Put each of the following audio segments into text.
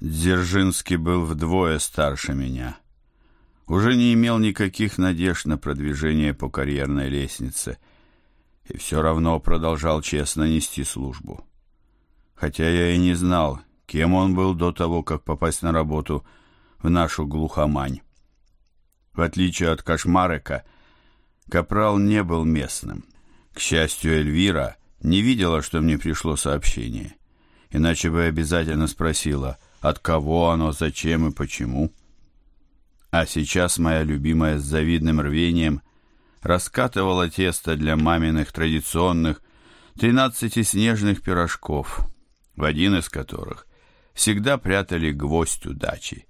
Дзержинский был вдвое старше меня. Уже не имел никаких надежд на продвижение по карьерной лестнице и все равно продолжал честно нести службу. Хотя я и не знал, кем он был до того, как попасть на работу в нашу глухомань. В отличие от Кошмарика, капрал не был местным. К счастью, Эльвира не видела, что мне пришло сообщение, иначе бы обязательно спросила, от кого оно, зачем и почему. А сейчас моя любимая с завидным рвением раскатывала тесто для маминых традиционных 13 снежных пирожков, в один из которых всегда прятали гвоздь удачи.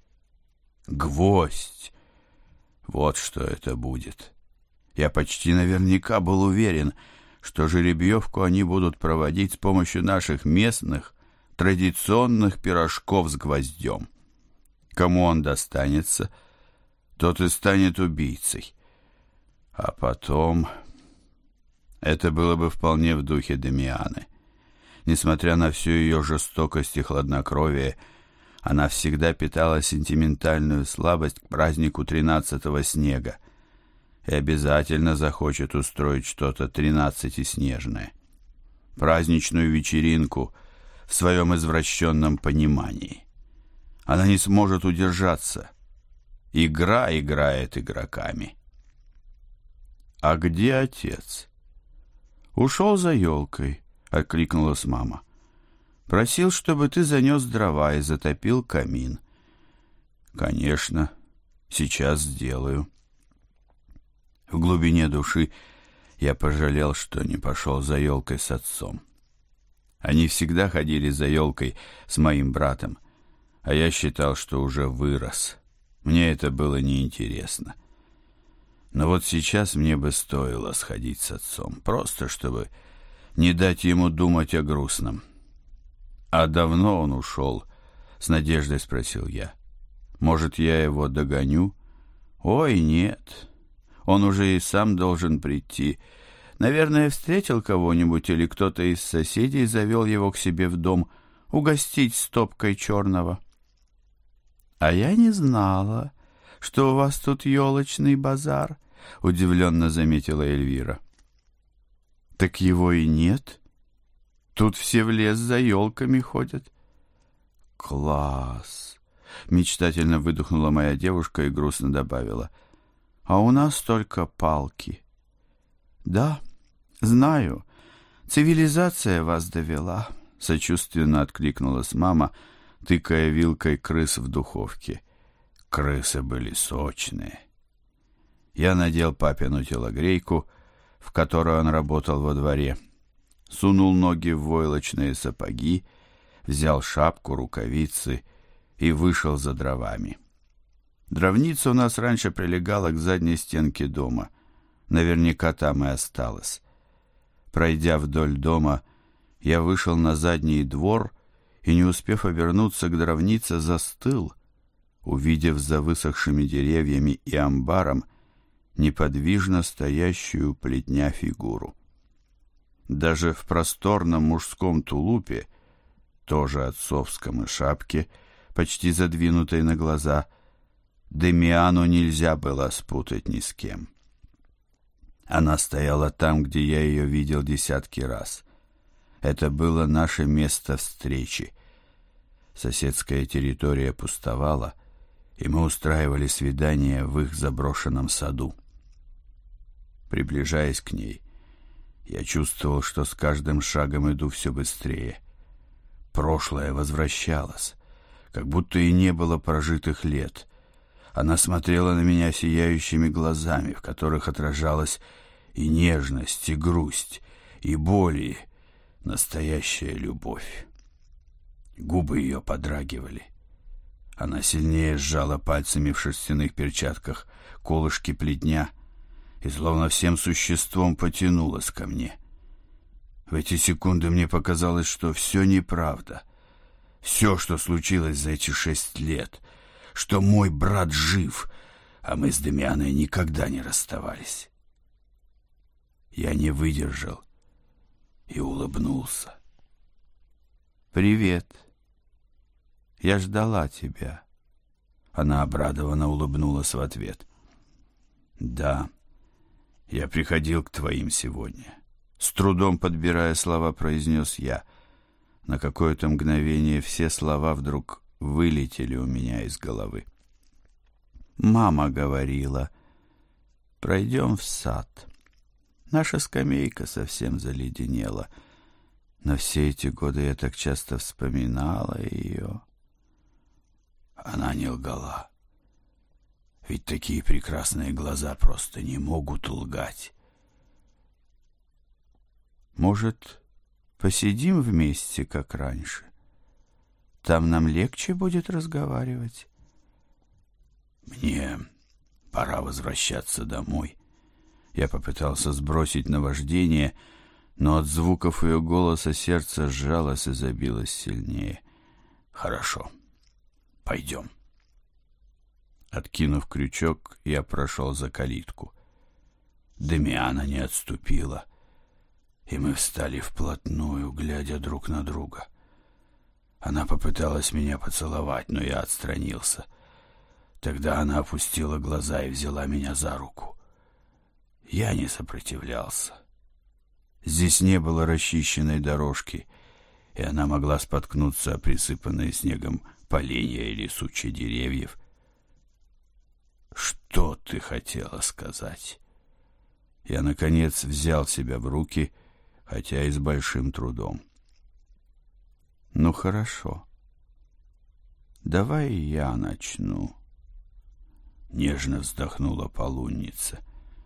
Гвоздь! Вот что это будет. Я почти наверняка был уверен, что жеребьевку они будут проводить с помощью наших местных традиционных пирожков с гвоздем. Кому он достанется, тот и станет убийцей. А потом... Это было бы вполне в духе Дамианы. Несмотря на всю ее жестокость и хладнокровие, она всегда питала сентиментальную слабость к празднику 13-го снега и обязательно захочет устроить что-то 13-снежное. Праздничную вечеринку в своем извращенном понимании. Она не сможет удержаться. Игра играет игроками. «А где отец?» «Ушел за елкой», — откликнулась мама. «Просил, чтобы ты занес дрова и затопил камин». «Конечно, сейчас сделаю». В глубине души я пожалел, что не пошел за елкой с отцом. Они всегда ходили за елкой с моим братом, а я считал, что уже вырос. Мне это было неинтересно. Но вот сейчас мне бы стоило сходить с отцом, просто чтобы не дать ему думать о грустном. «А давно он ушел?» — с надеждой спросил я. «Может, я его догоню?» «Ой, нет. Он уже и сам должен прийти. Наверное, встретил кого-нибудь или кто-то из соседей завел его к себе в дом угостить стопкой черного». «А я не знала, что у вас тут елочный базар», — удивленно заметила Эльвира. «Так его и нет. Тут все в лес за елками ходят». «Класс!» — мечтательно выдохнула моя девушка и грустно добавила. «А у нас только палки». «Да, знаю, цивилизация вас довела», — сочувственно откликнулась мама, тыкая вилкой крыс в духовке. Крысы были сочные. Я надел папину телогрейку, в которой он работал во дворе, сунул ноги в войлочные сапоги, взял шапку, рукавицы и вышел за дровами. Дровница у нас раньше прилегала к задней стенке дома. Наверняка там и осталась. Пройдя вдоль дома, я вышел на задний двор и, не успев обернуться к дровнице, застыл, увидев за высохшими деревьями и амбаром неподвижно стоящую у плетня фигуру. Даже в просторном мужском тулупе, тоже отцовском, и шапке, почти задвинутой на глаза, Дамиану нельзя было спутать ни с кем. Она стояла там, где я ее видел десятки раз. Это было наше место встречи. Соседская территория пустовала, и мы устраивали свидания в их заброшенном саду. Приближаясь к ней, я чувствовал, что с каждым шагом иду все быстрее. Прошлое возвращалось, как будто и не было прожитых лет. Она смотрела на меня сияющими глазами, в которых отражалась и нежность, и грусть, и боль, и настоящая любовь. Губы ее подрагивали. Она сильнее сжала пальцами в шерстяных перчатках колышки плетня и словно всем существом потянулась ко мне. В эти секунды мне показалось, что все неправда. Все, что случилось за эти 6 лет, что мой брат жив, а мы с Дамианой никогда не расставались. Я не выдержал и улыбнулся. «Привет». Я ждала тебя». Она обрадованно улыбнулась в ответ. «Да, я приходил к твоим сегодня». С трудом подбирая слова, произнес я. На какое-то мгновение все слова вдруг вылетели у меня из головы. «Мама говорила, пройдем в сад. Наша скамейка совсем заледенела. Но все эти годы я так часто вспоминала ее». Она не лгала. Ведь такие прекрасные глаза просто не могут лгать. «Может, посидим вместе, как раньше? Там нам легче будет разговаривать». «Мне пора возвращаться домой». Я попытался сбросить наваждение, но от звуков ее голоса сердце сжалось и забилось сильнее. «Хорошо, пойдем». Откинув крючок, я прошел за калитку. Дамиана не отступила, и мы встали вплотную, глядя друг на друга. Она попыталась меня поцеловать, но я отстранился. Тогда она опустила глаза и взяла меня за руку. Я не сопротивлялся. Здесь не было расчищенной дорожки, и она могла споткнуться о присыпанные снегом поленья или сучья деревьев. «Что ты хотела сказать?» Я, наконец, взял себя в руки, хотя и с большим трудом. «Ну, хорошо. Давай я начну». Нежно вздохнула полунница.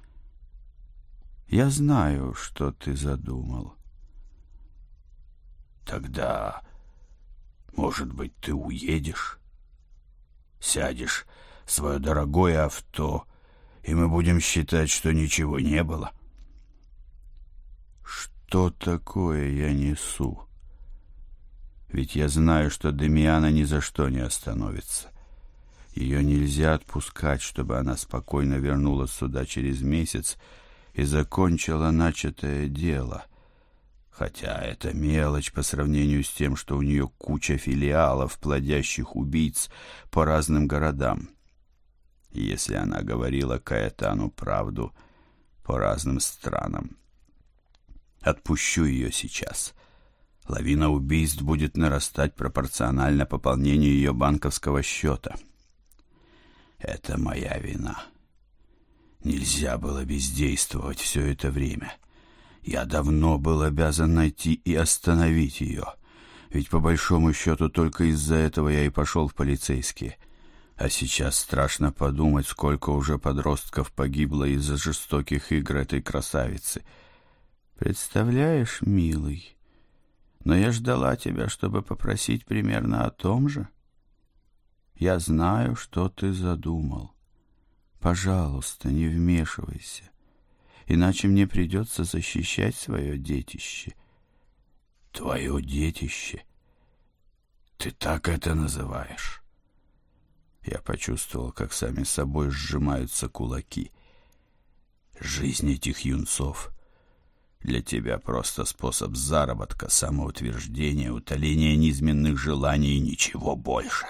«Я знаю, что ты задумал». «Тогда, может быть, ты уедешь? Сядешь в свое дорогое авто, и мы будем считать, что ничего не было?» Что такое я несу? Ведь я знаю, что Дамиана ни за что не остановится. Ее нельзя отпускать, чтобы она спокойно вернулась сюда через месяц и закончила начатое дело. Хотя это мелочь по сравнению с тем, что у нее куча филиалов, плодящих убийц по разным городам. И если она говорила Каэтану правду, по разным странам. Отпущу ее сейчас. Лавина убийств будет нарастать пропорционально пополнению ее банковского счета. Это моя вина. Нельзя было бездействовать все это время. Я давно был обязан найти и остановить ее. Ведь по большому счету только из-за этого я и пошел в полицейские. А сейчас страшно подумать, сколько уже подростков погибло из-за жестоких игр этой красавицы. Представляешь, милый, но я ждала тебя, чтобы попросить примерно о том же. Я знаю, что ты задумал. Пожалуйста, не вмешивайся, иначе мне придется защищать свое детище». «Твое детище? Ты так это называешь?» Я почувствовал, как сами собой сжимаются кулаки. «Жизнь этих юнцов для тебя просто способ заработка, самоутверждения, утоления низменных желаний и ничего больше.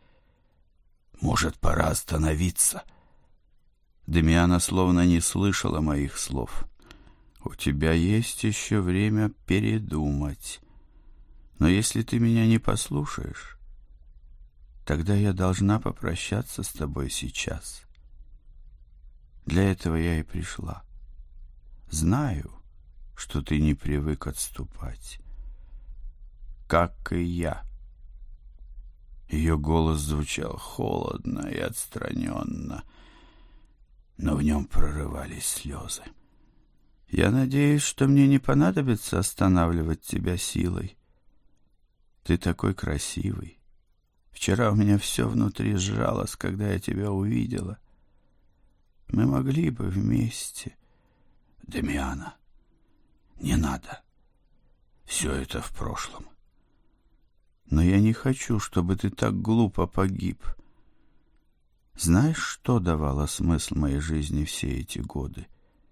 Может, пора остановиться?» Дамиана словно не слышала моих слов. «У тебя есть еще время передумать. Но если ты меня не послушаешь, тогда я должна попрощаться с тобой сейчас. Для этого я и пришла. Знаю, что ты не привык отступать, как и я». Ее голос звучал холодно и отстраненно, но в нем прорывались слезы. «Я надеюсь, что мне не понадобится останавливать тебя силой. Ты такой красивый. Вчера у меня все внутри сжалось, когда я тебя увидела. Мы могли бы вместе». «Дамиана, не надо. Все это в прошлом». «Но я не хочу, чтобы ты так глупо погиб. Знаешь, что давало смысл моей жизни все эти годы?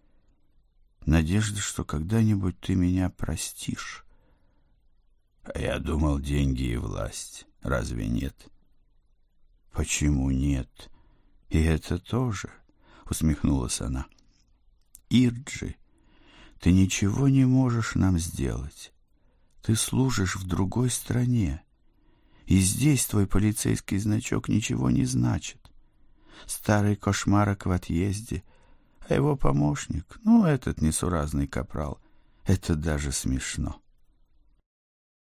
Надежда, что когда-нибудь ты меня простишь». «А я думал, деньги и власть. Разве нет? Почему нет? И это тоже, усмехнулась она. Ирджи, ты ничего не можешь нам сделать. Ты служишь в другой стране. И здесь твой полицейский значок ничего не значит. Старый кошмарок в отъезде, а его помощник, этот несуразный капрал, это даже смешно.